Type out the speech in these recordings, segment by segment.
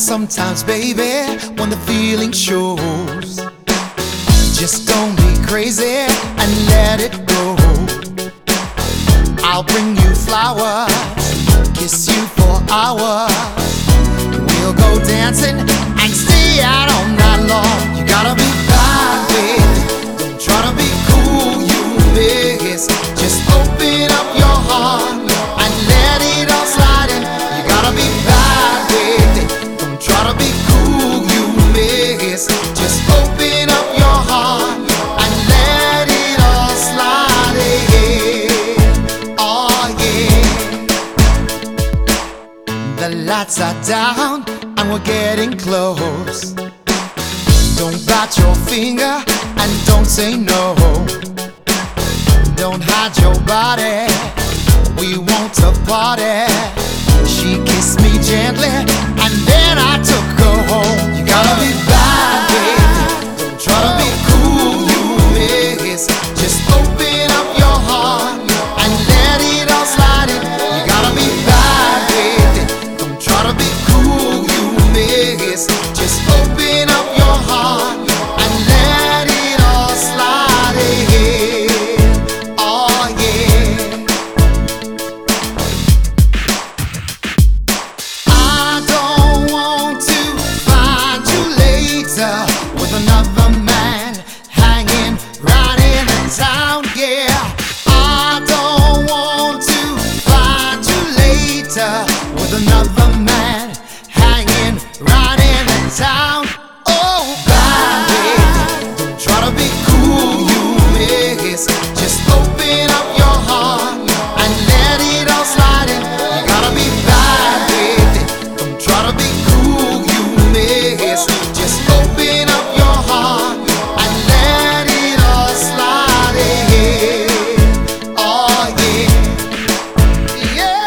Sometimes, baby, when the feeling shows, just don't be crazy and let it go. I'll bring you flowers, kiss you for hours. We'll go dancing and stay out all night long. You gotta be bad, baby. Don't try to be cool, you miss. Just open up your heart and let it all slide in. You gotta be bad, baby. Don't try to be cool, you miss. Just open up your heart and let it all slide in. Oh yeah. The lights are down and we're getting close. Don't bite your finger and don't say no. Don't hide your body, we want to party. She kissed me gently and then I took her home. You gotta be bad, baby. Don't try to be cool, you miss. Just open up your heart and let it all slide in. You gotta be bad, baby. Don't try to be cool, you miss. Just open up your heart and let it all slide in. Oh yeah. I don't want to find you later with another man hanging right in the town. Yeah, I don't want to find you later with another man hanging right in the town. Oh, bad baby, don't try to be cool, you miss. Just open up your heart and let it all slide in. You gotta be bad, baby. Don't try to be cool, you miss. Just open up your heart and let it all slide in. Oh yeah. Yeah.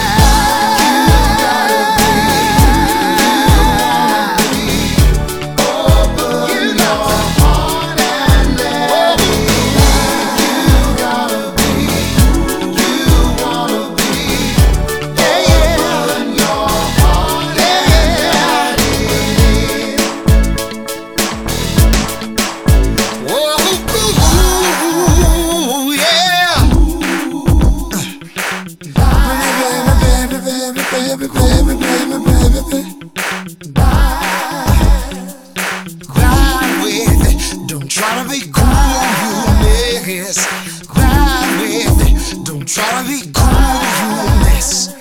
You gotta be, open your heart and let it in. You gotta be, you wanna be. Yeah, yeah. Open your heart and let it in. Whoa, yeah. Grind with it. Don't try to be cool, you miss. Grind with it. Don't try to be cool, you miss.